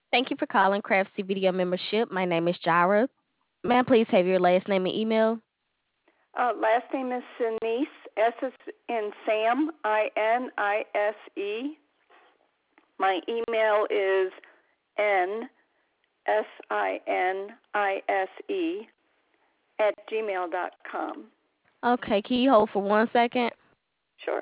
Thank you for calling Craftsy Video Membership. My name is Jira. May I please have your last name and email? Last name is Sinise, S is in Sam, Inise. My email is nsinise@gmail.com. Okay, can you hold for 1 second? Sure.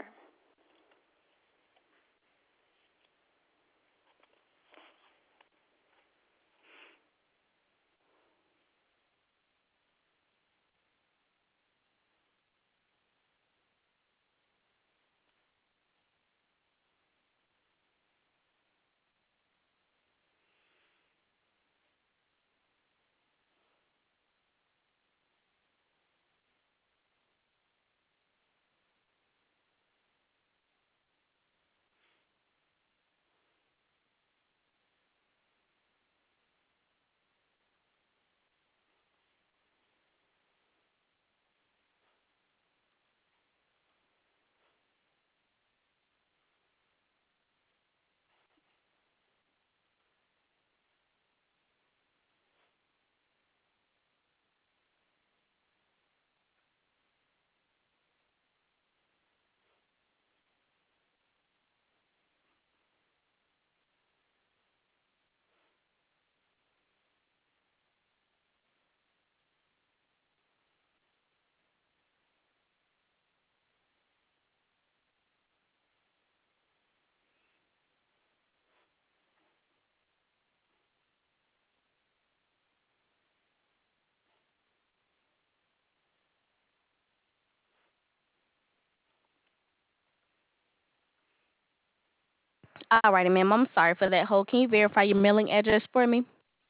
Alrighty, ma'am. I'm sorry for that hold. Can you verify your mailing address for me?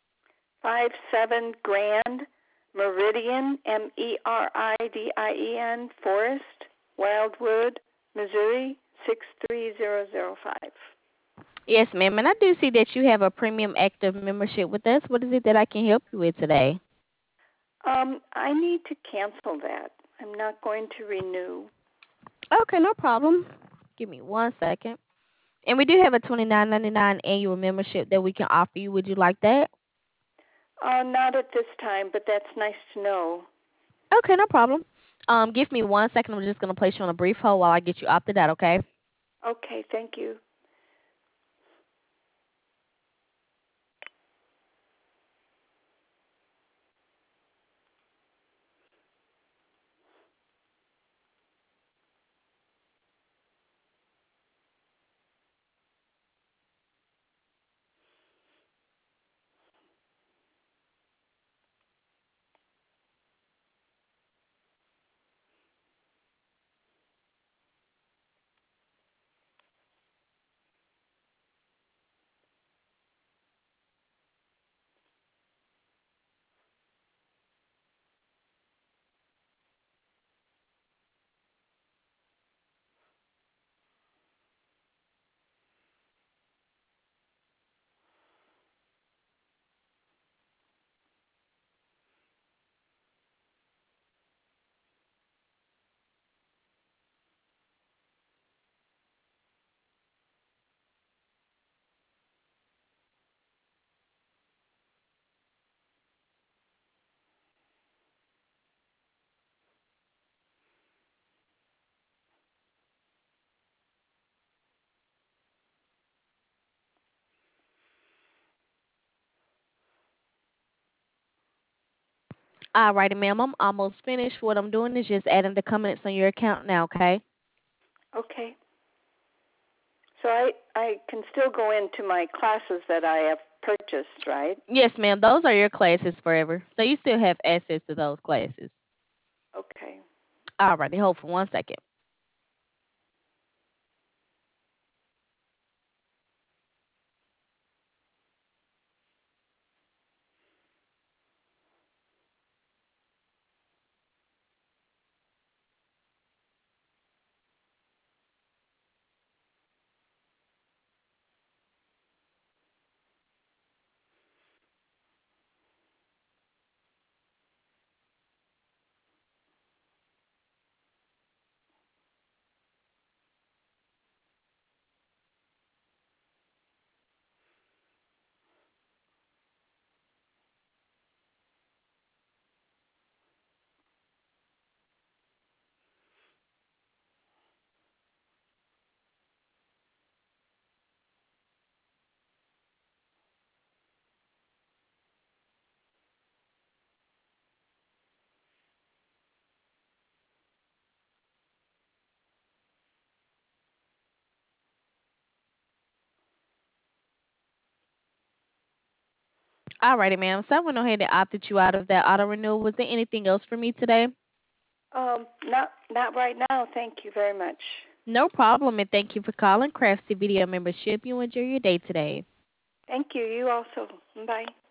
57 Grand Meridian, Meridien Forest, Wildwood, Missouri 63005. Yes, ma'am. And I do see that you have a premium active membership with us. What is it that I can help you with today? I need to cancel that. I'm not going to renew. Okay, no problem. Give me 1 second. And we do have a $29.99 annual membership that we can offer you. Would you like that? Not at this time, but that's nice to know. Okay, no problem. Give me 1 second. I'm just gonna place you on a brief hold while I get you opted out. Okay. Okay, thank you. Alrighty, ma'am. I'm almost finished. What I'm doing is just adding the comments on your account now. Okay. Okay. So I can still go into my classes that I have purchased, right? Yes, ma'am. Those are your classes forever, so you still have access to those classes. Okay. Alrighty. Hold for 1 second. Alrighty, ma'am. So I went ahead and opted you out of that auto renewal. Was there anything else for me today? Not right now. Thank you very much. No problem, and thank you for calling Craftsy Video Membership. You enjoy your day today. Thank you. You also. Bye.